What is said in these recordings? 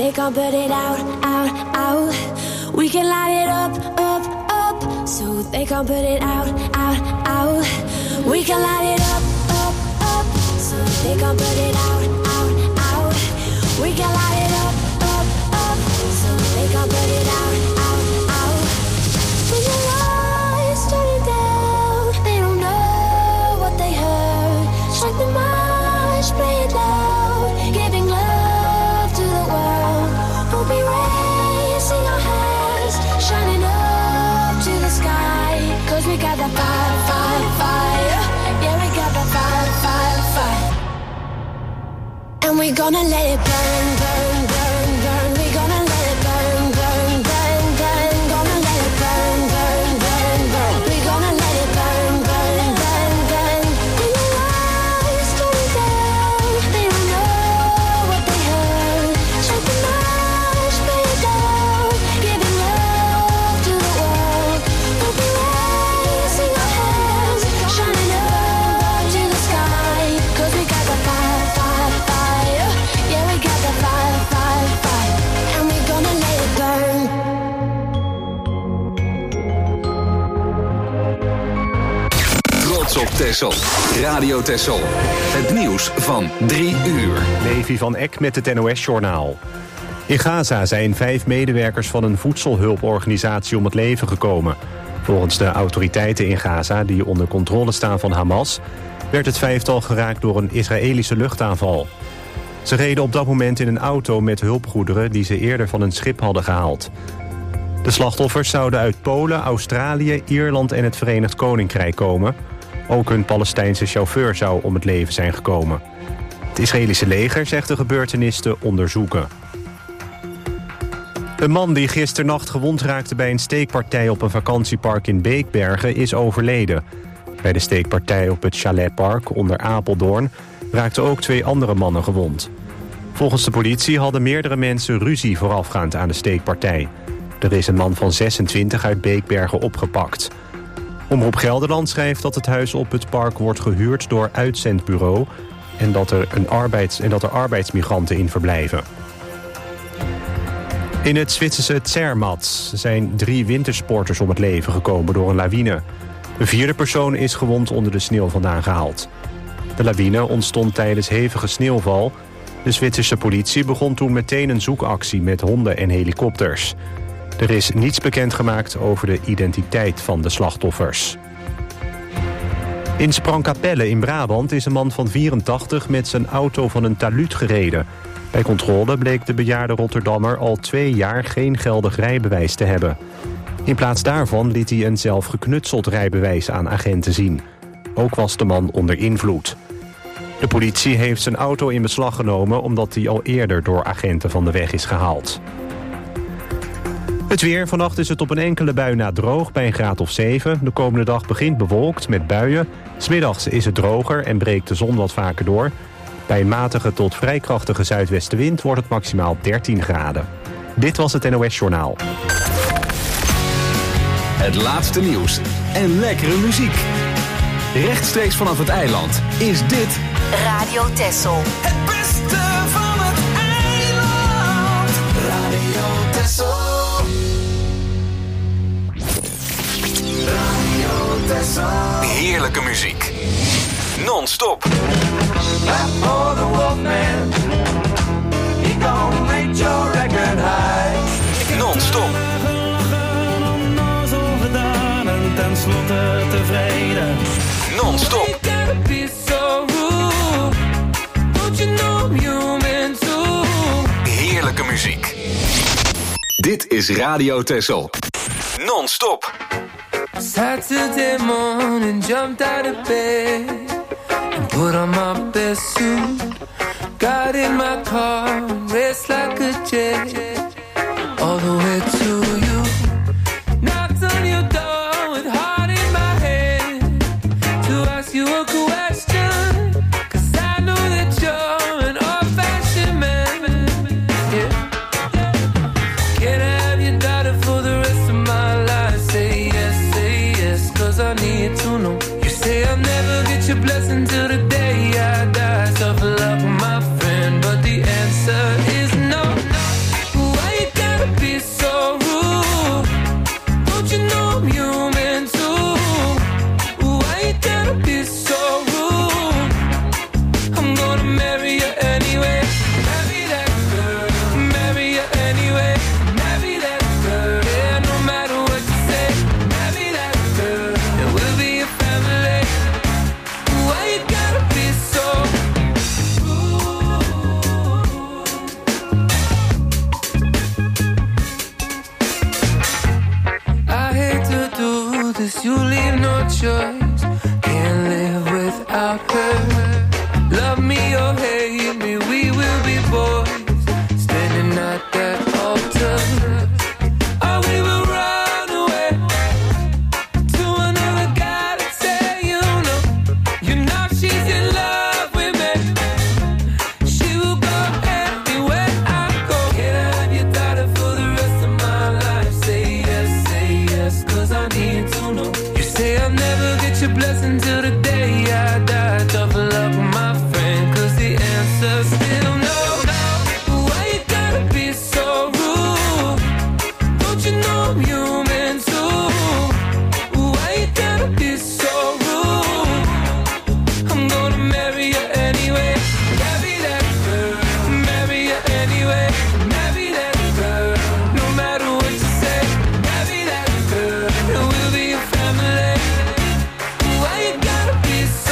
they can't put it out, out, out. We can light it up, up, up, so they can't put it out, out, out. We can light it up, up, up, so they can't put it out, out, out. We can light it up, up, up, so they can't put it out, out, out. When the lights turn down, they don't know what they heard. Strike the march, play it loud, giving love to the world. We'll be raising our hands, shining up to the sky. 'Cause we got the fire, fire, fire. Yeah, we got the fire, fire, fire. And we're gonna let it burn, burn, burn, burn. We're gonna let it burn, burn, burn, burn. Gonna let it burn, burn, burn, burn. We're gonna let it burn, burn, burn, burn. When the lights turn down, they don't know what they heard. Strike the march, play it down, giving love to the world. We'll be raising our hands, shining up to the sky. 'Cause we got the fire, fire, fire. Yeah, we got the fire, fire, fire. And we're gonna let it burn. Trots op Texel. Radio Texel. Het nieuws van 3 uur. Levi van Eck met het NOS-journaal. In Gaza zijn 5 medewerkers van een voedselhulporganisatie om het leven gekomen. Volgens de autoriteiten in Gaza, die onder controle staan van Hamas, werd het 5-tal geraakt door een Israëlische luchtaanval. Ze reden op dat moment in een auto met hulpgoederen die ze eerder van een schip hadden gehaald. De slachtoffers zouden uit Polen, Australië, Ierland en het Verenigd Koninkrijk komen. Ook een Palestijnse chauffeur zou om het leven zijn gekomen. Het Israëlische leger zegt de gebeurtenis te onderzoeken. Een man die gisternacht gewond raakte bij een steekpartij op een vakantiepark in Beekbergen is overleden. Bij de steekpartij op het Chaletpark onder Apeldoorn raakten ook 2 andere mannen gewond. Volgens de politie hadden meerdere mensen ruzie voorafgaand aan de steekpartij. Er is een man van 26 uit Beekbergen opgepakt. Omroep Gelderland schrijft dat het huis op het park wordt gehuurd door uitzendbureau en dat er arbeidsmigranten in verblijven. In het Zwitserse Zermatt zijn 3 wintersporters om het leven gekomen door een lawine. Een 4e persoon is gewond onder de sneeuw vandaan gehaald. De lawine ontstond tijdens hevige sneeuwval. De Zwitserse politie begon toen meteen een zoekactie met honden en helikopters. Er is niets bekendgemaakt over de identiteit van de slachtoffers. In Sprangkapelle in Brabant is een man van 84 met zijn auto van een talud gereden. Bij controle bleek de bejaarde Rotterdammer al 2 jaar geen geldig rijbewijs te hebben. In plaats daarvan liet hij een zelf geknutseld rijbewijs aan agenten zien. Ook was de man onder invloed. De politie heeft zijn auto in beslag genomen omdat hij al eerder door agenten van de weg is gehaald. Het weer. Vannacht is het op een enkele bui na droog bij een graad of 7. De komende dag begint bewolkt met buien. 's Middags is het droger en breekt de zon wat vaker door. Bij een matige tot vrij krachtige zuidwestenwind wordt het maximaal 13 graden. Dit was het NOS-journaal. Het laatste nieuws en lekkere muziek. Rechtstreeks vanaf het eiland is dit Radio Texel. Het beste van het eiland. Radio Texel. Radio Texel. heerlijke muziek. Non-stop. Clap for the Wolfman. He gon' make your record high. Non-stop. Ten slotte tevreden. Non-stop. Heerlijke muziek. Dit is Radio Texel. Non-stop. Saturday morning, jumped out of bed and put on my best suit. Got in my car, raced like a jet all the way to you. Knocked on your door with heart in my head to ask you a question, 'cause I know that you're an old-fashioned man. Yeah. Can I have your daughter for the rest of my life? Say yes, 'cause I need to know. You say I'll never get your blessing till the day I die. Tough luck, my friend, but the answer is no. choice. Can't live without her. Love me or hate me, we will be boys. Standing at that altar. Or we will run away to another guy that say you know she's in love with me. She will go anywhere I go. Can I have your daughter for the rest of my life? Say yes, 'cause I need to know. You say I'll never get your blessing till the day I die. Tough luck, my friend, 'cause the answer's still no. Why you gotta be so rude? Don't you know I'm human too? Why you gotta be so rude? I'm gonna marry you anyway. Marry that girl. Marry you anyway. Marry that girl. No matter what you say. Marry that girl. And we'll be a family. Why you gotta be so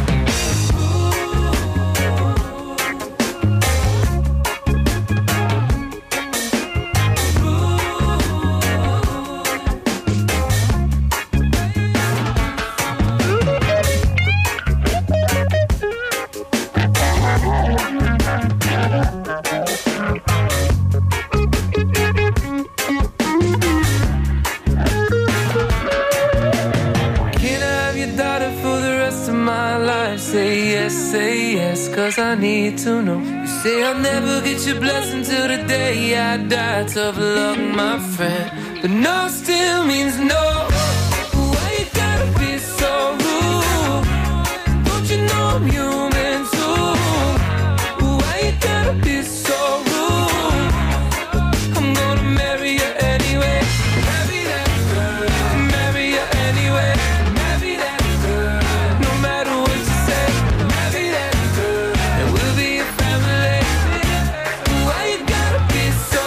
Can I have your daughter for the rest of my life? Say yes, 'cause I need to know. You say I'll never get your blessing till the day I die. Tough luck, my friend, but no still means no. Why you gotta be so rude? Don't you know I'm human too? Why you gotta be so rude? I'm gonna marry you anyway. Marry that girl. Marry you anyway. Marry that girl. No matter what you say. Marry that girl. And we'll be a family. Why you gotta be so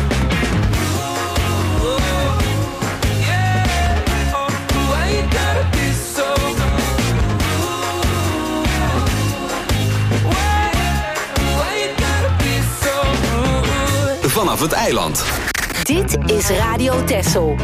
rude? Yeah. Oh, why you gotta be so rude? Why you gotta be so rude? Vanaf het eiland. Dit is Radio Texel.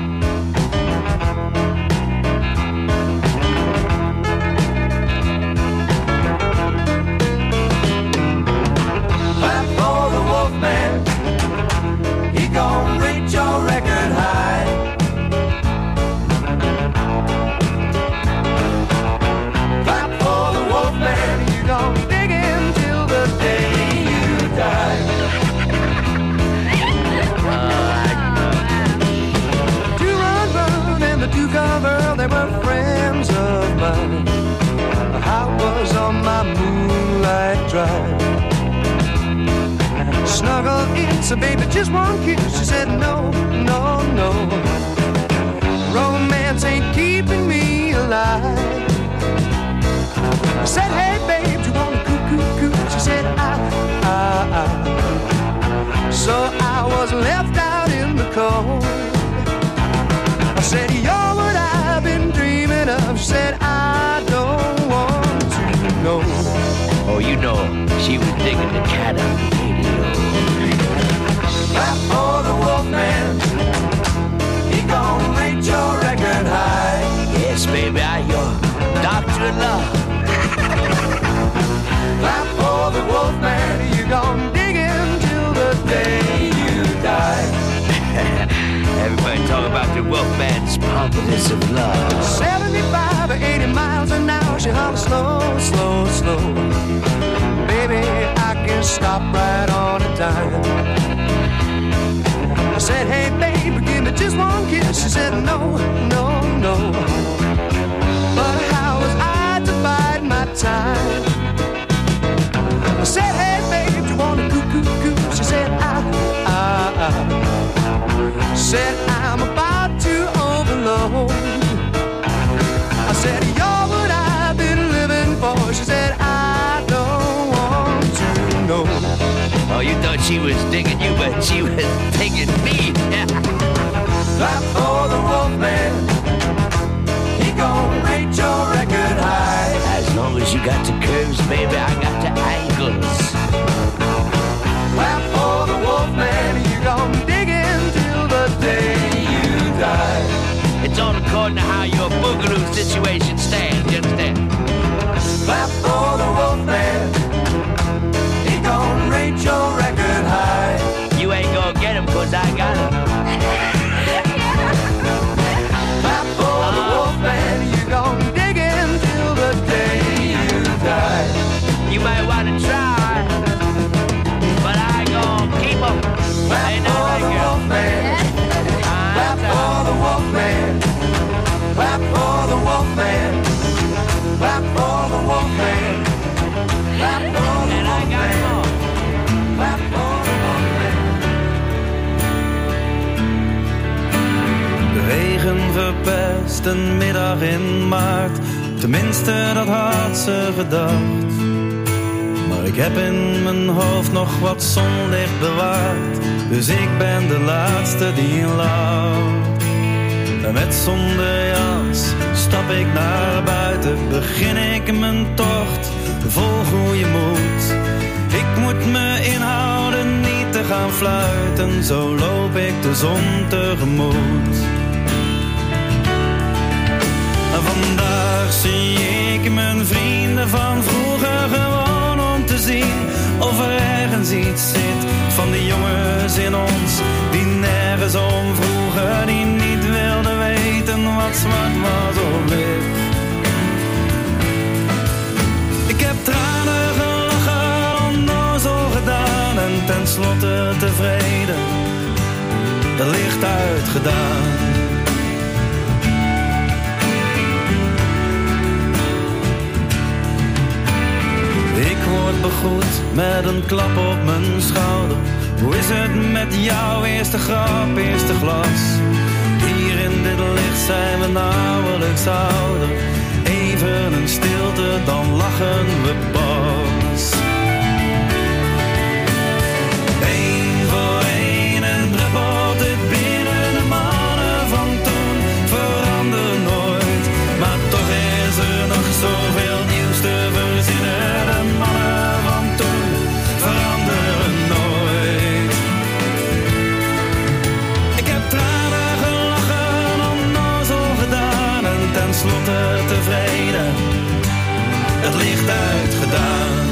Clap for the Wolfman. He gon' reach your record high. Clap for the Wolfman. You gon' dig him till the day you die. Two run and the two cover, they were friends of mine. I was on my moonlight drive. Snuggle in, so baby, just one kiss. She said no, no, no. Romance ain't keeping me alive. I said, hey babe, do you wanna coo-coo-coo? She said, I. So I was left out in the cold. I said, you're what I've been dreaming of. She said, I don't want to know. Oh, you know, she was digging the cat on the radio. Clap for the Wolfman. He gon' reach your record high. Yes, baby, I'm your doctor in love. Clap for the Wolfman. You gon' dig him till the day you die. Everybody talk about the Wolfman's pompous of love. 75 or 80 miles an hour. She hollers slow, slow, slow. Baby, I can stop right on a dime. I said, hey baby, give me just one kiss. She said, no, no, no. But how was I to bide my time? I said, hey babe, do you wanna coo-coo-coo? She said, said, I'm about to overload. I said, you're what I've been living for. She said, I don't want to know. Oh, you thought she was digging you, but she was digging me. Clap for the Wolfman. He gon' reach your record high. As long as you got the curves, baby, I got the angles. Clap for the Wolfman. You gon' dig in till the day you die. It's all according to how your boogaloo to try, but I gon' keep them. Ain't that right, girl? Clap for the Wolfman. Clap for the Wolfman. Clap for the Wolfman. Clap for the And I got more. Clap for the Wolfman. De regen verpest een middag in maart. Tenminste, dat had ze gedacht. Maar ik heb in mijn hoofd nog wat zonlicht bewaard. Dus ik ben de laatste die lacht. En met zonder jas stap ik naar buiten. Begin ik mijn tocht vol goede moed. Ik moet me inhouden niet te gaan fluiten. Zo loop ik de zon tegemoet. Vandaag zie ik mijn vrienden van vroeger gewoon om te zien of er ergens iets zit van die jongens in ons die nergens om vroegen, die niet wilden weten wat zwart was of wit. Ik heb tranen gelachen, onnozel gedaan en tenslotte tevreden, het licht uitgedaan. Ik word begroet met een klap op mijn schouder. Hoe is het met jou? Eerste grap, eerste glas. Hier in dit licht zijn we nauwelijks ouder. Even een stilte, dan lachen we pas. Eén voor één en druppelt het binnen. De mannen van toen veranderen nooit. Maar toch is er nog zoveel nieuws te verzinnen. De mannen van toen veranderen nooit. Ik heb tranen gelachen, onnozel gedaan en tenslotte tevreden, het licht uitgedaan.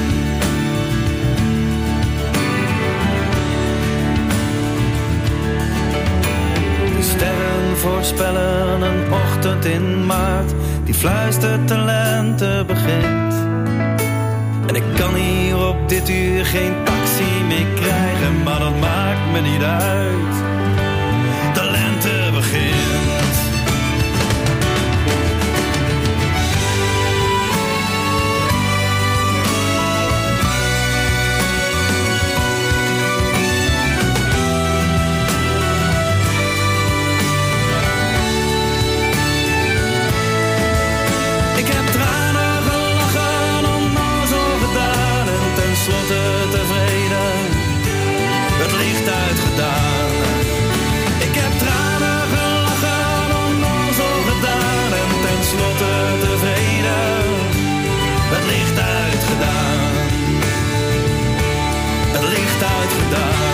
De sterren voorspellen een ochtend in maart die fluistert de lente begint. En ik kan hier op dit uur geen taxi meer krijgen, maar dat maakt me niet uit. De lente begint. Ik heb tranen gelachen, onnozel gedaan en tenslotte tevreden, het licht uitgedaan. Ik heb tranen gelachen, onnozel gedaan en tenslotte tevreden, het licht uitgedaan. Het licht uitgedaan.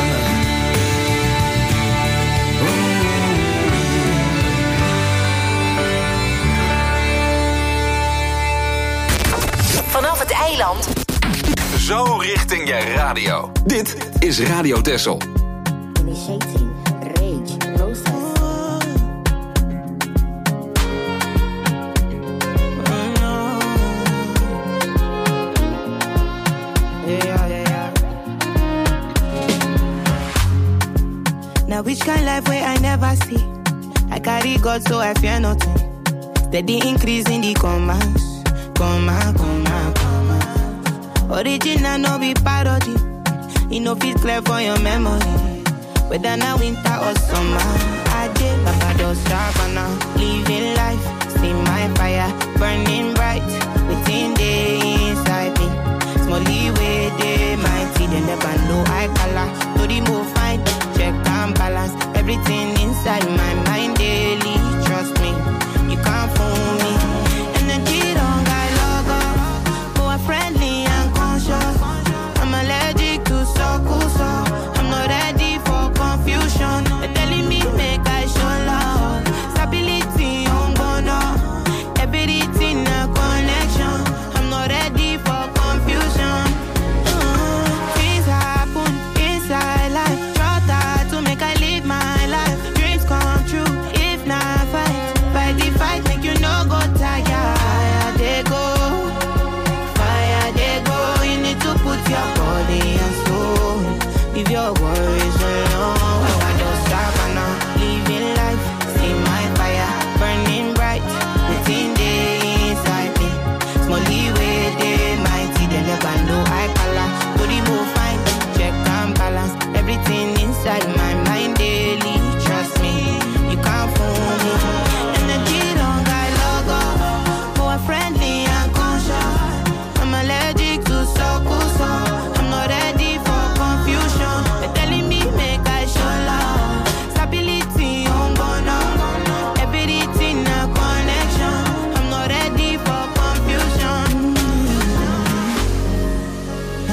Vanaf het eiland. Zo richting je radio. Dit is Radio Texel. Initiating rage process. Yeah. Now which kind life where I never see? I carry God so I fear nothing. Steady increase in the commas. Comma. Original no be parody. You know fit clear for your memory. Whether na winter or summer, I did Barbados, Savannah. Living life, see my fire burning bright within the inside me. Smally way they mighty, they never know I color. To the move fine, check and balance everything inside my mind daily. Trust me, you can't fool me. Energy don't got logo, more friendly and conscious. I'm allergic to so I'm not ready for confusion. They're telling me make I show love. Stability on gonna everything I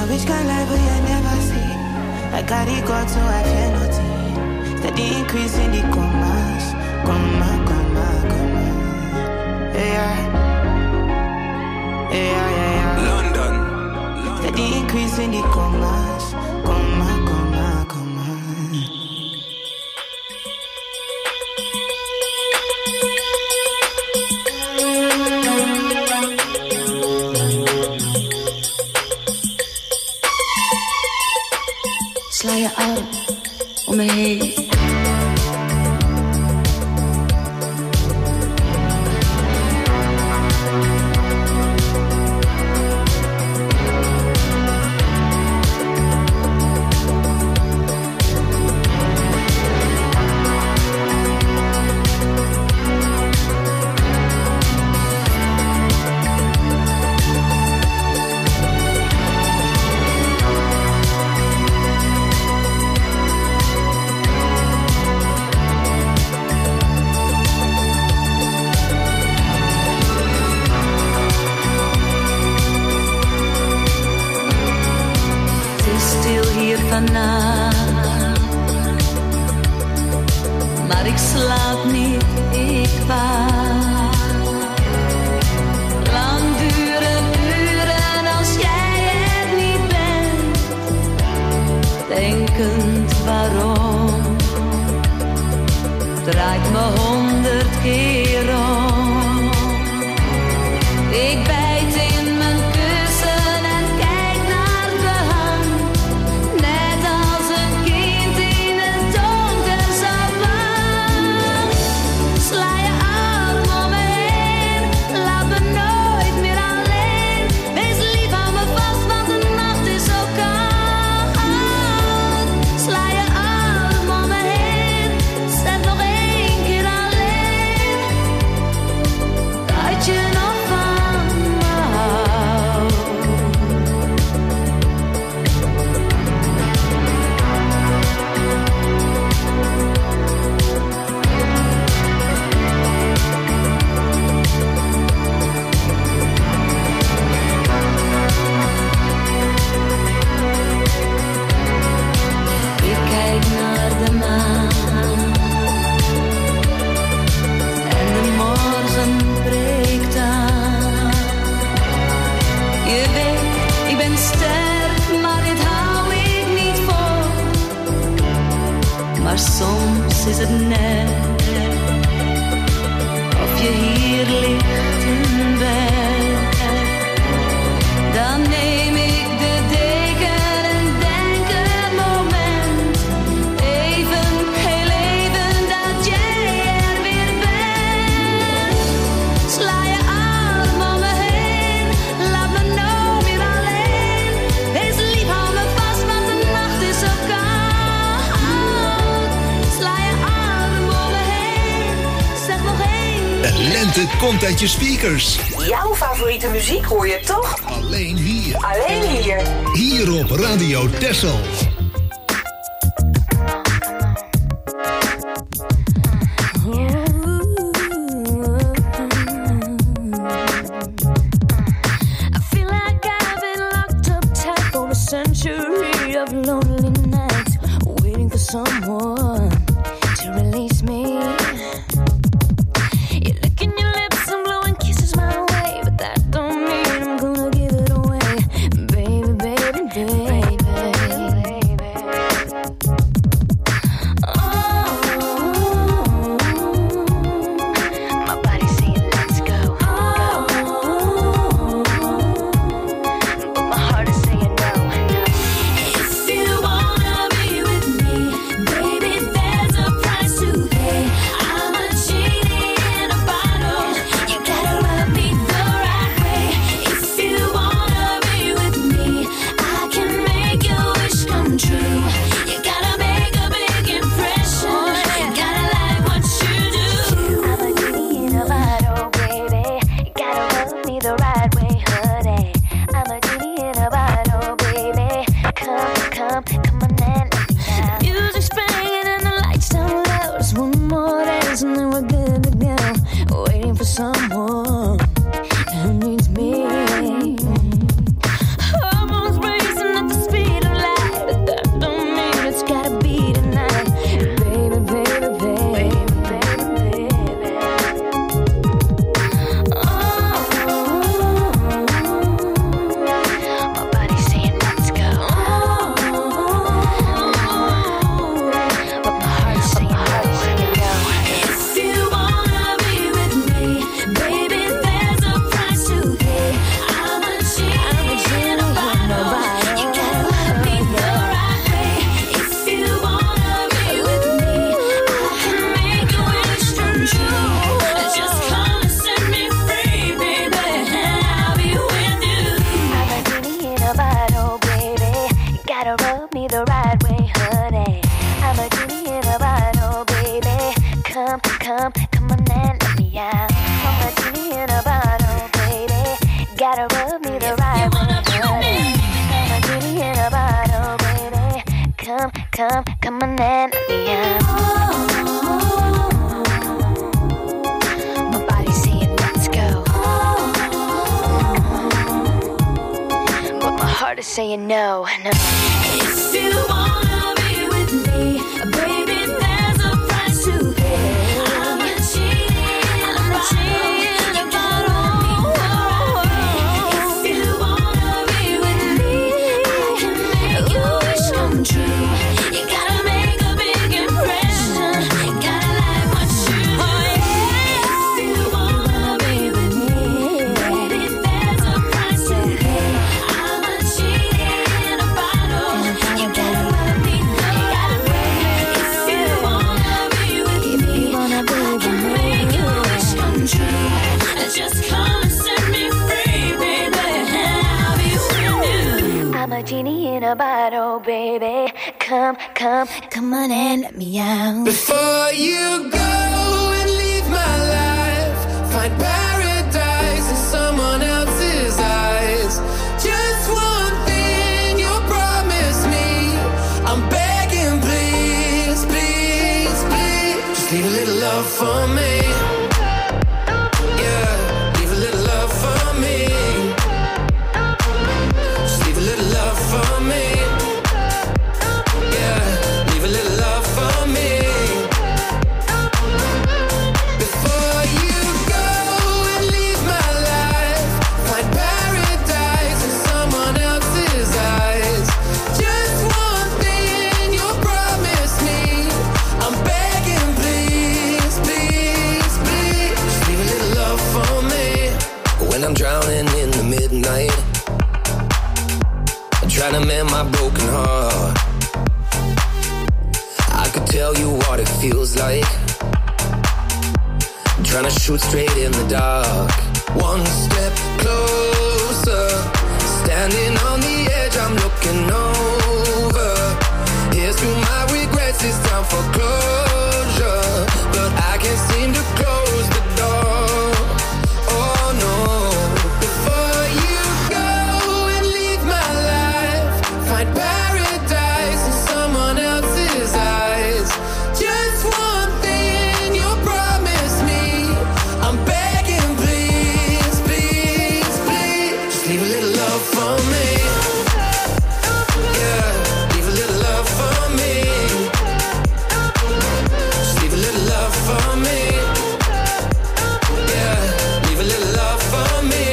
know which kind life will you never see. I got it got so I fear nothing. Steady increase in the commas. Comma. Yeah. London. Steady increase in the commas. Comma. Sla je arm om me heen. Maar ik slaap niet, ik waak. Lang duren uren als jij er niet bent. Denkend waarom, draait me 100 keer om. Ik bijt in mijn kussen en kijk naar de hand. Net als een kind in het donker savaan. Sla je arm om me heen, laat me nooit meer alleen. Wees lief, hou me vast, want de nacht is zo koud. Sla je arm om me heen, zeg nog 1 keer alleen. Dat je nog van me houdt. Ik kijk naar de maan en de morgen breekt aan. Je weet, ik ben sterk, maar dit hou ik niet vol. Maar soms is het net of je hier ligt in bed. Dan neem ik de deken en denk een moment, even, heel even, dat jij er weer bent. Sla je arm om me heen, laat me nooit meer alleen. Wees lief, hou me vast, want de nacht is zo koud. Sla je arm om me heen, zeg nog 1. De lente komt uit je speakers. Jouw favoriete muziek hoor je toch? Alleen hier. Alleen hier. Hier op Radio Texel. I feel like I've been locked up tight for a century of lonely nights, waiting for someone to release me. You're licking your lips and blowing kisses my way, but that don't mean I'm gonna give it away, baby, baby, baby. Oh, my body's saying let's go, go. But my heart is saying no. If you wanna be with me, baby, then Gotta rub me the right way, honey. I'm a genie in a bottle, baby. Come, come, come on and let me out. I'm a genie in a bottle, baby. Gotta rub me the right way, honey. I'm a genie in a bottle, baby. Come, come, come on and let me out. My body's saying let's go, but my heart is saying no, no. If you wanna be with me, baby, there's a price to pay. I'm a genie in a bottle. If you wanna be with me, I can make your wish come true. You gotta make a big impression. Gotta like what you do. If you wanna be with me, baby, there's a price to pay. I'm a genie in a bottle. You gotta let me know. If you wanna be with me, I can make your wish come true. Just come and set me free, baby. I'll be with you. I'm a genie in a bottle, baby. Come, come, come on and let me out. Before you go and leave my life, find paradise in someone else's eyes. Just one thing you promise me, I'm begging, please, please, please. Just leave a little love for me. Yeah, leave a little love for me. Just leave a little love for me. Yeah, leave a little love for me. Before you go and leave my life, find paradise in someone else's eyes. Just one thing you promise me, I'm begging, please, please, please. Just leave a little love for me. When I'm drowning in the midnight, I'm trying to mend my broken heart. I could tell you what it feels like, I'm trying to shoot straight in the dark. One step closer, standing on the edge, I'm looking over. Here's through my regrets, it's time for closure, but I can't seem to close the door. Oh no. Before you go and leave my life, find paradise in someone else's eyes. Just one thing you promise me, I'm begging, please, please, please. Just leave a little love for me. Yeah, leave a little love for me. Just leave a little love for me. Yeah, leave a little love for me.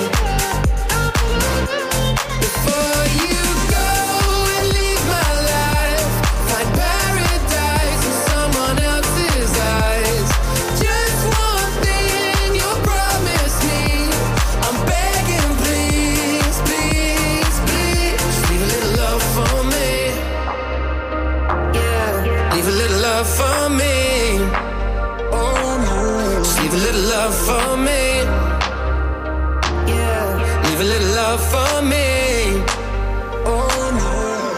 Before you go and leave my life, find paradise in someone else's eyes. Just one thing you promise me, I'm begging, please, please, please. Just leave a little love for me. Yeah, leave a little love for me. Oh no, just leave a little love for me. Yeah, leave a little love for me. Oh no.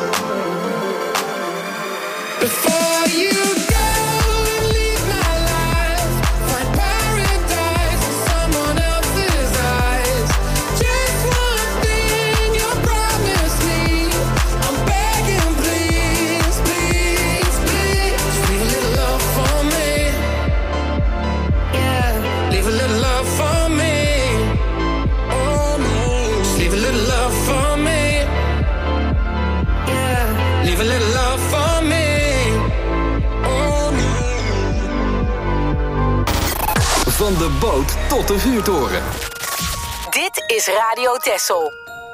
Before you go and leave my life, find paradise in someone else's eyes. Just one thing you promise me, I'm begging, please, please, please. Just leave a little love for me. Yeah, leave a little love for me. Oh no, just leave a little love for me. Yeah, leave a little love for me. Oh no. Van de boot tot de vuurtoren. Dit is Radio Texel.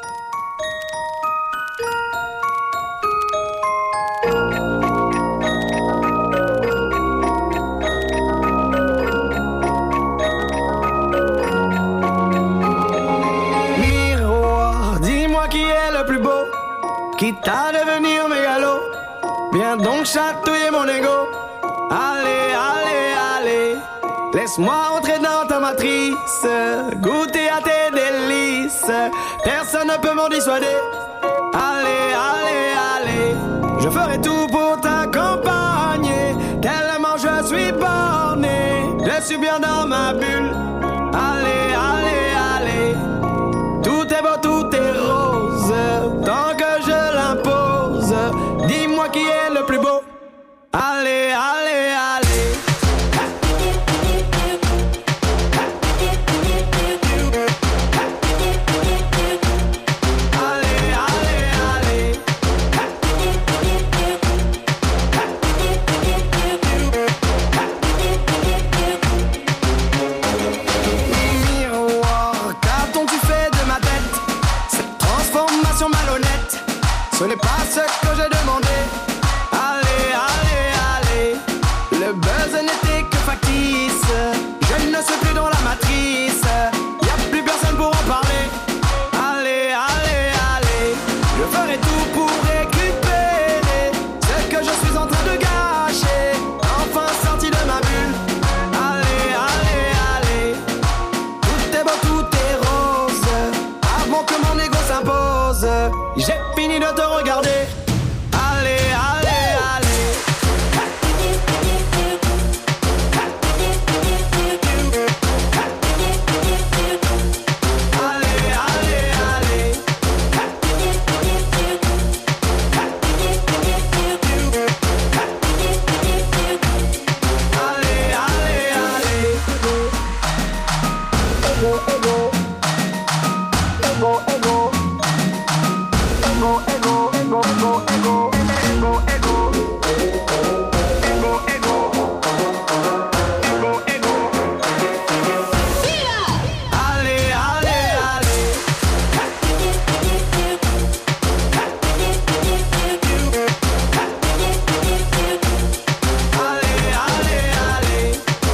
Miroir, dis-moi qui est le plus beau, quitte à devenir mégalo. Viens donc chatouiller mon ego. Allez, allez, allez. Laisse-moi entrer dans ta matrice, goûter à tes délices. Personne ne peut m'en dissuader. Allez, allez, allez. Je ferai tout pour t'accompagner, tellement je suis borné. Je suis bien dans ma bulle. Allez, allez, allez. Tout est beau, tout est rose. Tant que je l'impose, dis-moi qui est le plus beau. Allez, allez, allez. Ce n'est pas ce que j'ai demandé. Allez, allez, allez. Le buzz n'était que factice. Je ne suis plus dans la matrice. Y'a plus personne pour en parler. Allez, allez, allez. Je ferai tout pour récupérer ce que je suis en train de gâcher. Enfin sorti de ma bulle. Allez, allez, allez. Tout est beau, tout est rose. Avant que mon ego s'impose, j'ai fini de te regarder. Allez, allez, allez. Allez, allez, allez. Allez, allez, allez. Ego, ego. Ego, ego. Ego, ego, ego, ego, ego, ego, ego. Ego, ego. Ego, ego. Allez, allez, allez. Allez, allez, allez.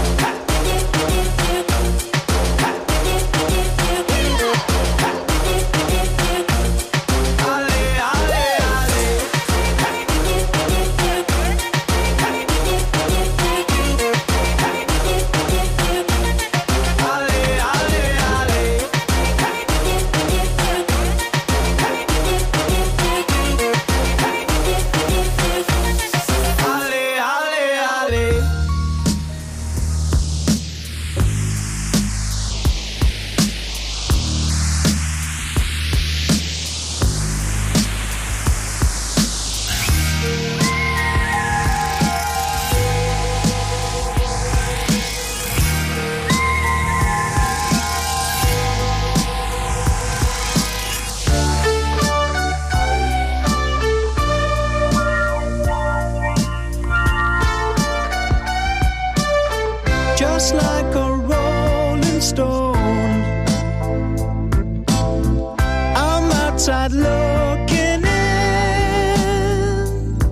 Just like a rolling stone, I'm outside looking in.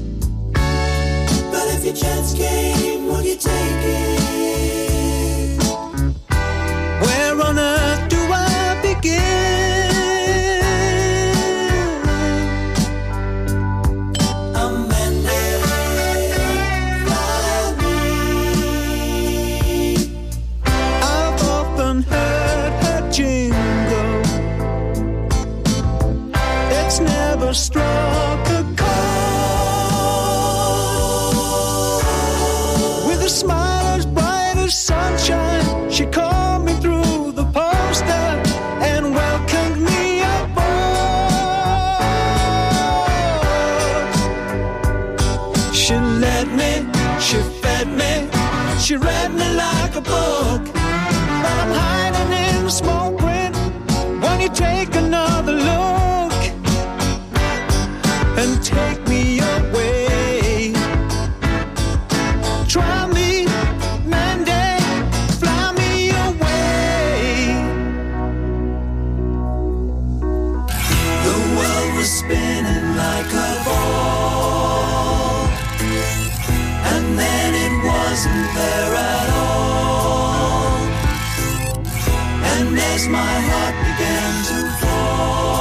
But if your chance came, would you take it? Where on earth do I begin? Struck a chord with a smile as bright as sunshine. She called me through the poster and welcomed me aboard. She led me, she fed me, she read me like a book. But I'm hiding in the small print. Won't you take another look and take me away? Try me, Monday, fly me away. The world was spinning like a ball, and then it wasn't there at all. And as my heart began to fall,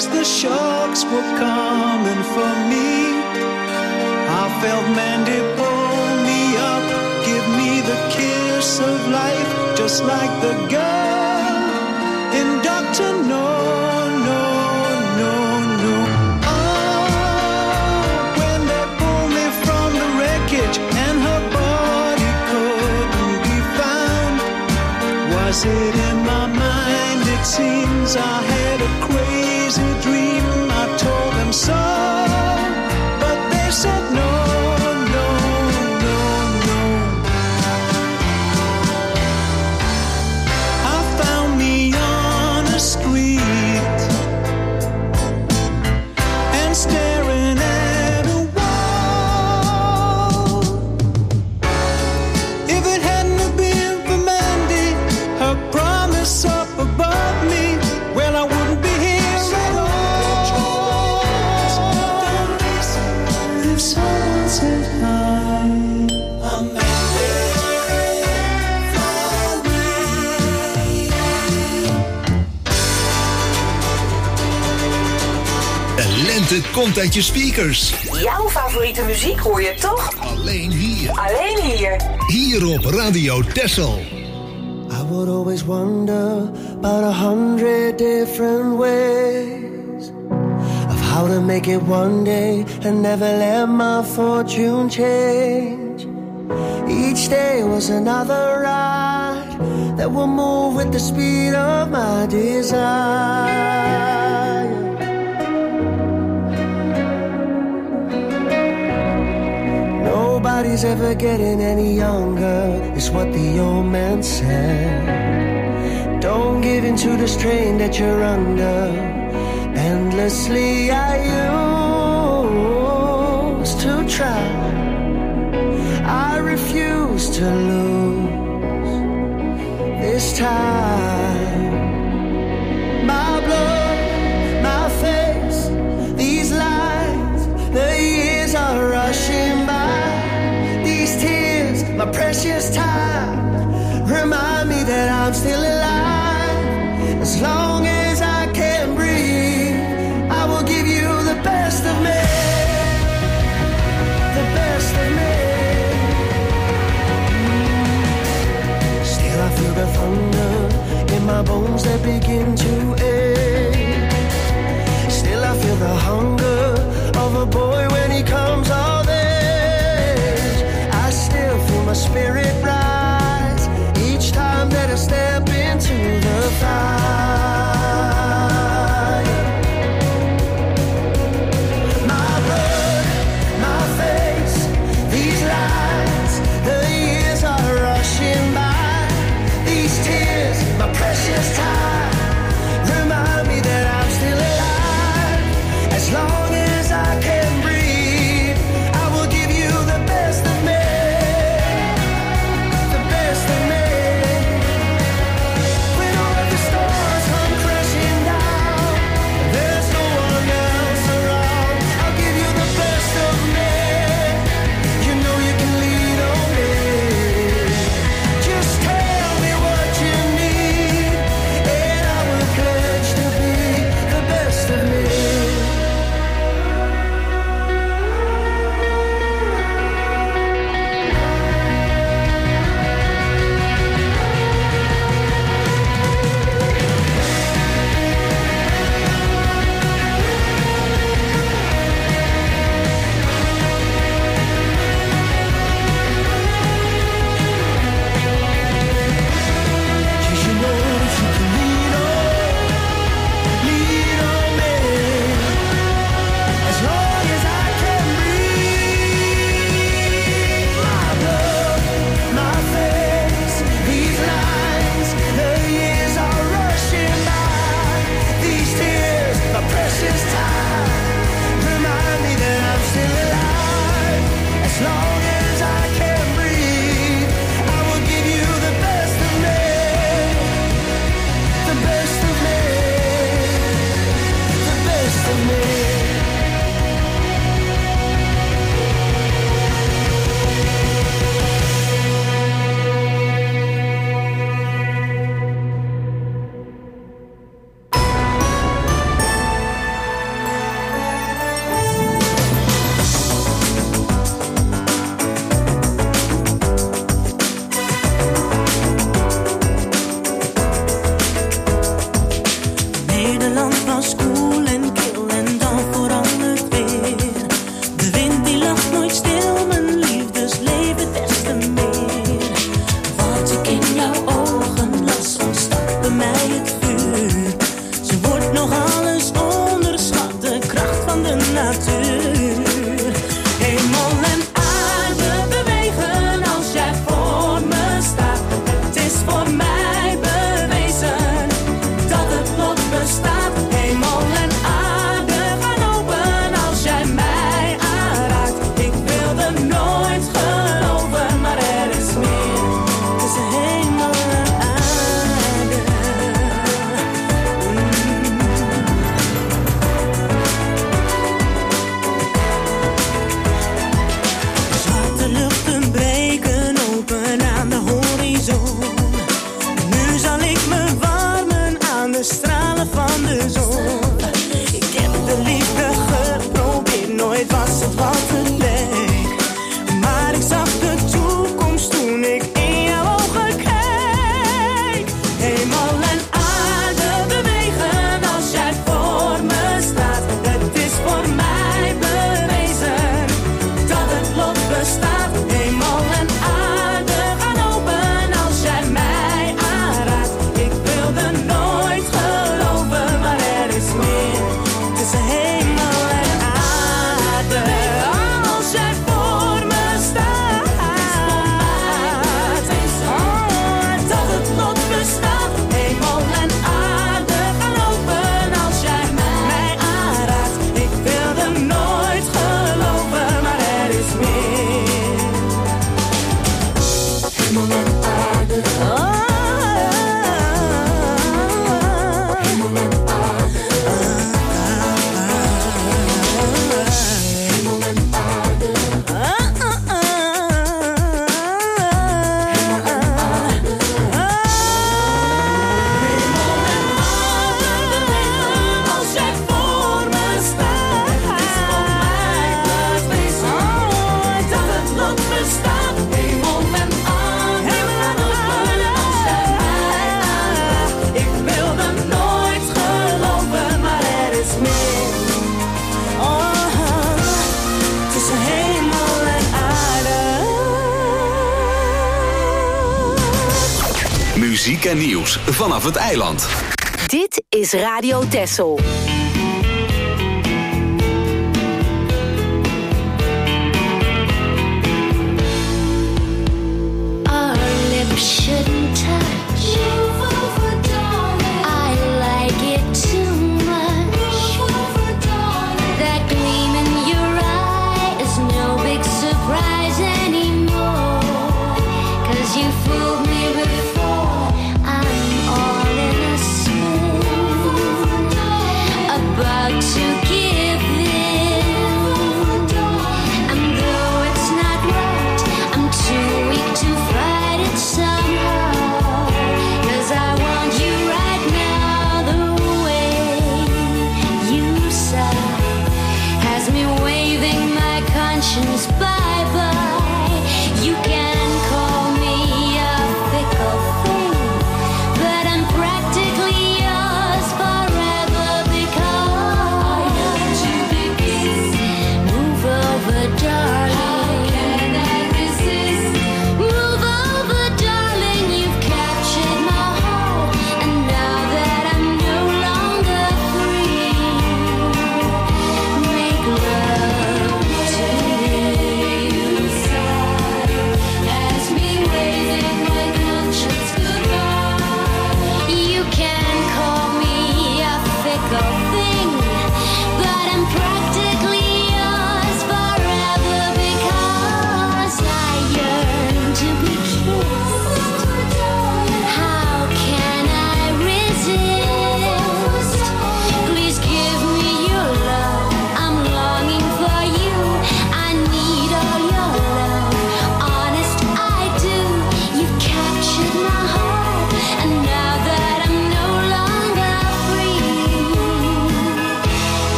as the sharks were coming for me, I felt Mandy pull me up, give me the kiss of life, just like the girl in Dr. No. Was it in my mind? It seems I had a crazy dream. I told them so, but they said no, no, no, no. I found me on a street and staring at a wall. If it hadn't have been for Mandy, her promise up above me, well, I wouldn't be here at all. If someone said hi, I'm Talenten komt uit je speakers. Jouw favoriete muziek hoor je toch? Alleen hier. Alleen hier. Hier op Radio Texel. I would always wonder about 100 different ways of how to make it one day and never let my fortune change. Each day was another ride that will move with the speed of my desire. Nobody's ever getting any younger, is what the old man said. Don't give in to the strain that you're under. Endlessly I used to try, I refuse to lose this time. My blood, my face, these lines, the years are rushing by. These tears, my precious time, remind me that I'm still alive. As long as I can breathe, I will give you the best of me, the best of me. Still I feel the thunder in my bones that begin to ache. Still I feel the hunger of a boy when he comes of age. I still feel my spirit rise each time that I step into Muziek en nieuws vanaf het eiland. Dit is Radio Texel. Our lips shouldn't touch. Move over, darling. I like it too much. Move over, darling. That gleam in your eye is no big surprise anymore. 'Cause you fooled me before. I'm all in a spin, about to give in. And though it's not right, I'm too weak to fight it somehow. 'Cause I want you right now, the way you sigh has me waving my conscience bye-bye. You can call me a fickle thing, but I'm practically yours forever because to begin. Move over, darling. How can I resist? Move over, darling. You've captured my heart, and now that I'm no longer free, make love to me.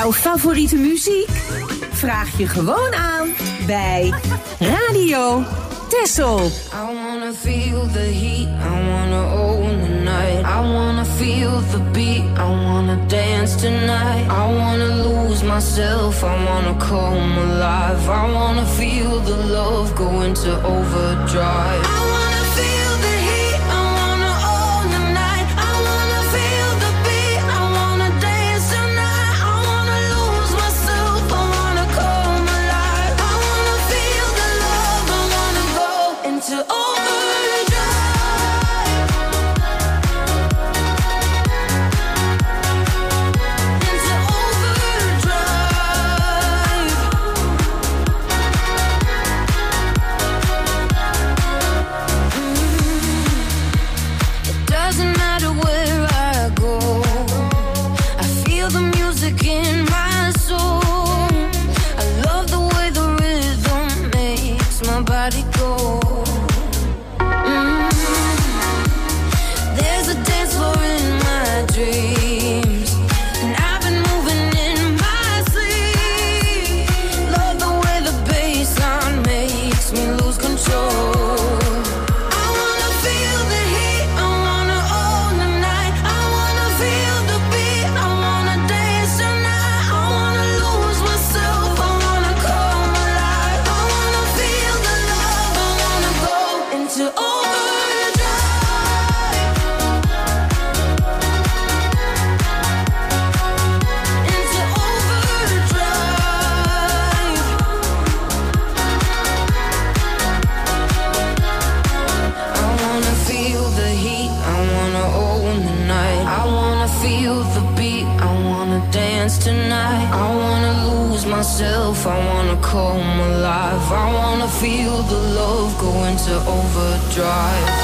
Jouw favoriete muziek? Vraag je gewoon aan bij Radio Tessel. I wanna feel the heat, I wanna own the night. I wanna feel the beat, I wanna dance tonight. I wanna lose myself, I wanna come alive. I wanna feel the love go into overdrive. I wanna feel the heat, I wanna own the night. I wanna feel the beat, I wanna dance tonight. I wanna lose myself, I wanna come alive. I wanna feel the love, I wanna go into overdrive. Tonight, I wanna lose myself, I wanna come alive. I wanna feel the love go into overdrive.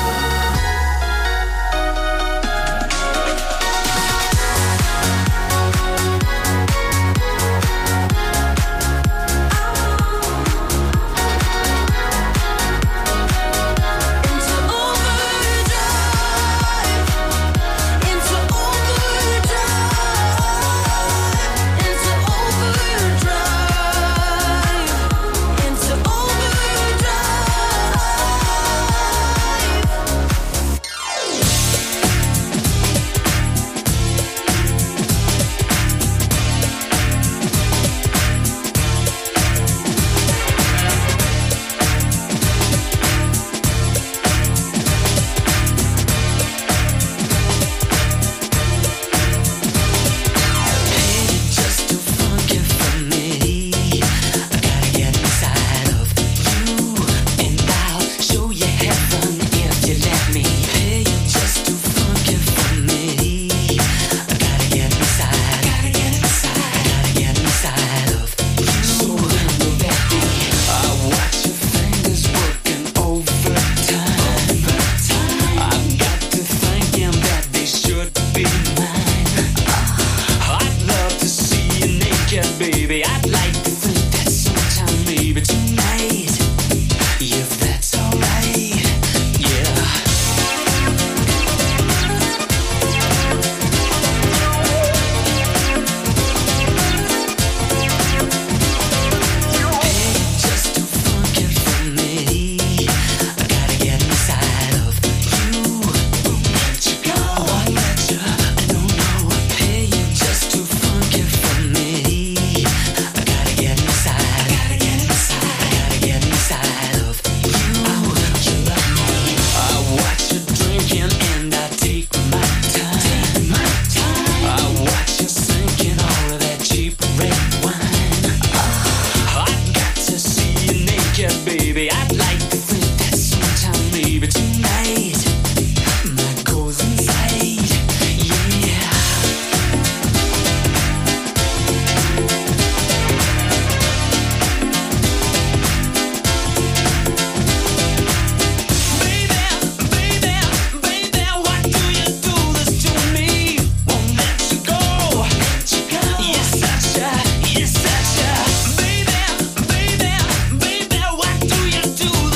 Do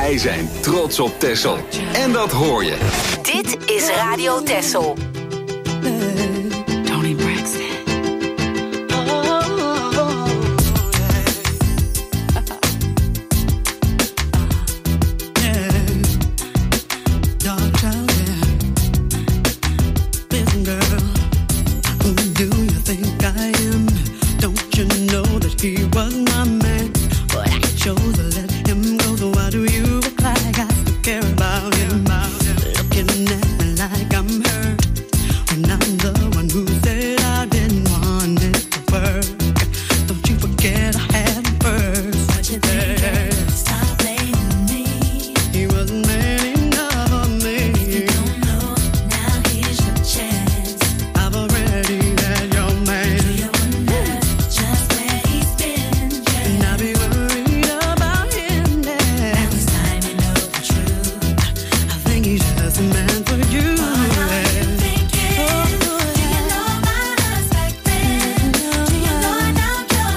Wij zijn trots op Texel. En dat hoor je. Dit is Radio Texel. Tony Braxton. He was my man, but I chose to let him go. So why do you act like I still care about him? Looking at me like I'm hurt when I'm the one who said I didn't want it to work. Don't you forget I had him first. What you think? Stop blaming me. He wasn't man enough for me. You don't know, now here's your chance. I've already had your man. Do you wonder just where he's been? And I'll be worried about him now. Now it's time to know the truth. I think he's just a man for you. What are you thinking? Do you know about us back then? Do you know now your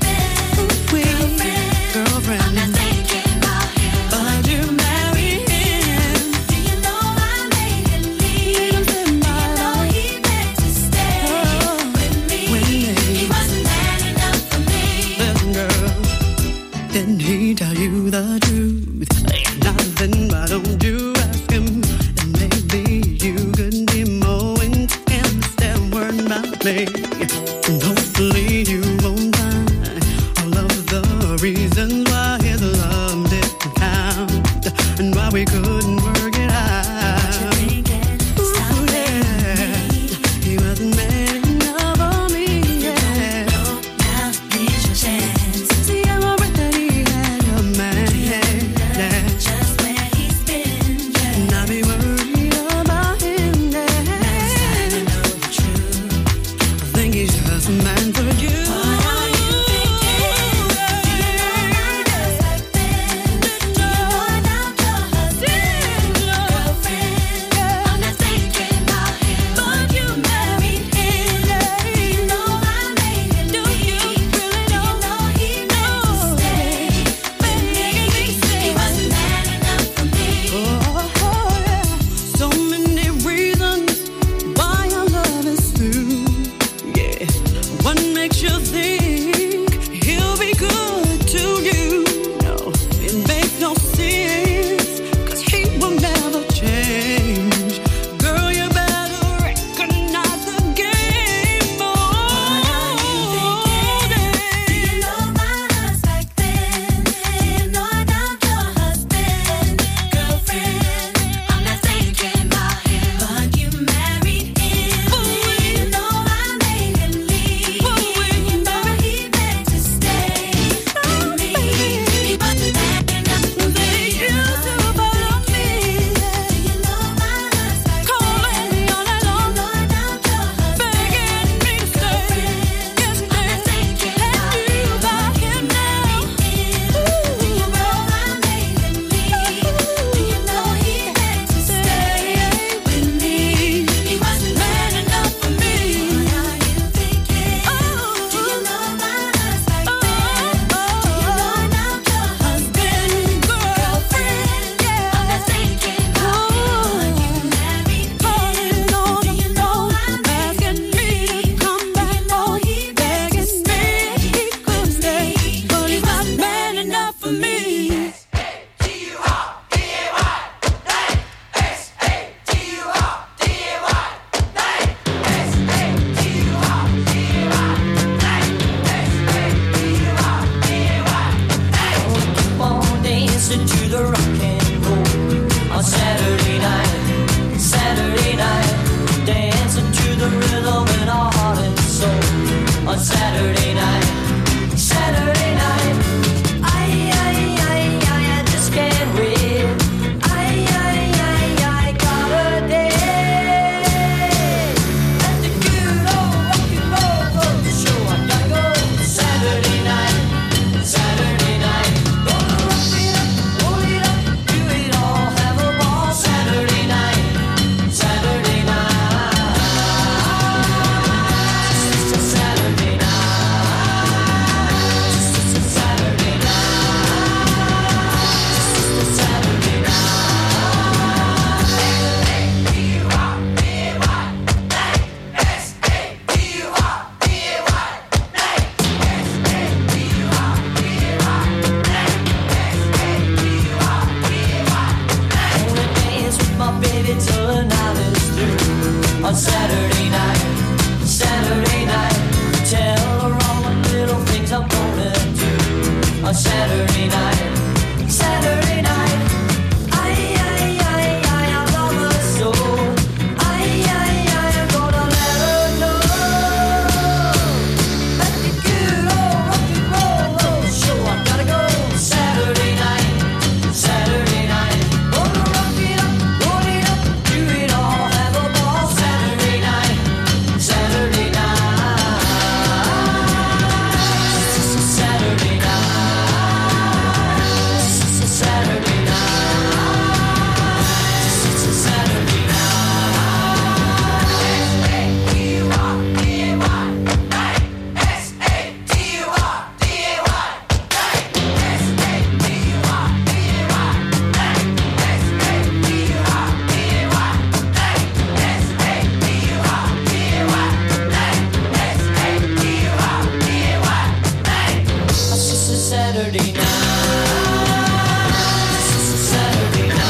husband? Girlfriend. I'm not thinking about him, but you married him. Do you know I made him leave? Do you know he meant to stay with me? He wasn't man enough for me. Listen, girl, didn't he tell you the truth? If not, then why don't you ask him? And maybe you could be more into him instead of worrying about me. And hopefully you won't find all of the reasons why his love didn't count and why we couldn't work it out. Ooh, yeah. He wasn't man enough for me. Yeah. Now here's your chance. See, I'm already had your man. Yeah. Just where he's been. Yeah. And I'll be worried about him. Yeah. Now it's time to know the truth. I think he's just a man for you. What are you thinking? Do you know about us back then? Do you know now your husband? Girlfriend. I'm not thinking about him, but you married him. Do you know I made him leave? Do you know he meant to stay with me? He wasn't man enough for me. Oh, yeah. So many reasons why our love is through. Yeah. What makes you think he'll be good to you? No, it makes no sense, 'cause he will never change. Girl, you better recognize the game. Oh, do you know about us back then? Do you know now your husband? Girlfriend, I'm not thinking about him, but you married him. Do you know I made him leave? Do you know he meant to stay with me? He wasn't man enough for me. They used to about me. Do you know about us back then? Calling me all night long. Do you know now your husband? Begging me to stay. Yes, I'm not thinking about him now. Do you know I made him leave? Do you know he meant to stay with me? He wasn't man enough for me. What are you thinking? Do you know about us back then? Do you know now your husband? Girlfriend. I'm not thinking about him, but you married him. Do you know asking me to come back? Oh, he begging me he could stay, but he's not man enough for me. Keep on dancing to the rock and roll on Saturday night, dancing to the rhythm in our heart and soul on Saturday night. I just can't wait. I got a day. Let the good old rock and roll go to show. I gotta go Saturday night. Gonna rock it up, roll it up, Saturday night. Saturday night.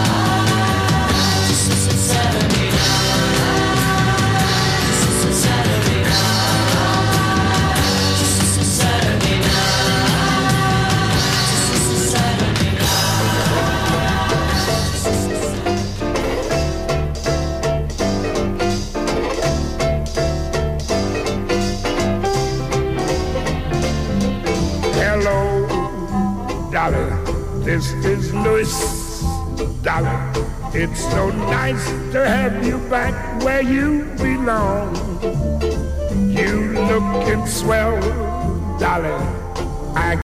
Saturday night. Saturday night. Saturday night. Saturday night. Hello, Dolly, this is Louis. Dolly, it's so nice to have you back where you belong. You lookin' swell, Dolly. I